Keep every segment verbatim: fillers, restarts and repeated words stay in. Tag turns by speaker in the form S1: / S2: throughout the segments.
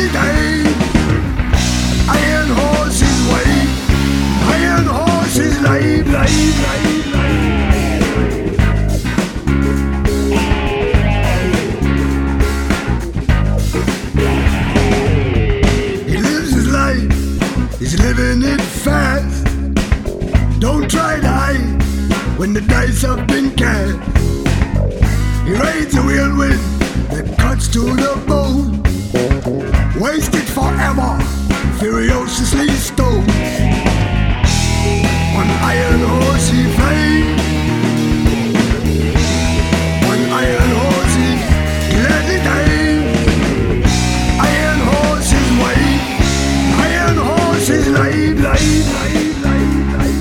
S1: gladly day. Iron horses wait, iron horses lay, lay, lay, lay. He lives his life, he's living it fast. Don't try to hide when the dice have been cast. He rides a whirlwind that cuts to the bone, wasted forever, ferociously stoned. On iron horse he flies, on iron horse he gladly dies. Iron horses wait, iron horses lay, lay, lay, lay, lay.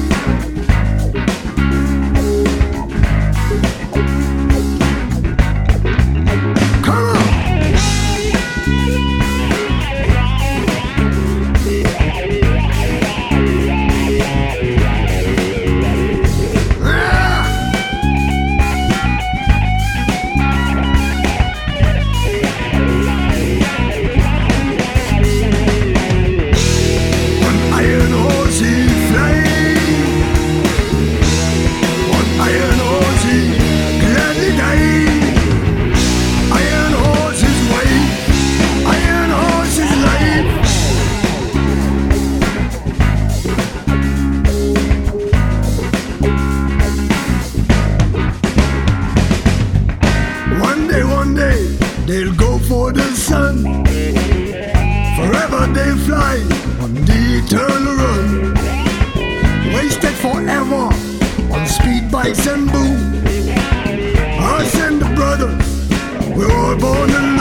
S1: They'll go for the sun. Forever they fly on the eternal run. Wasted forever on speed bikes and boom. Us and the brothers, we're all born alone.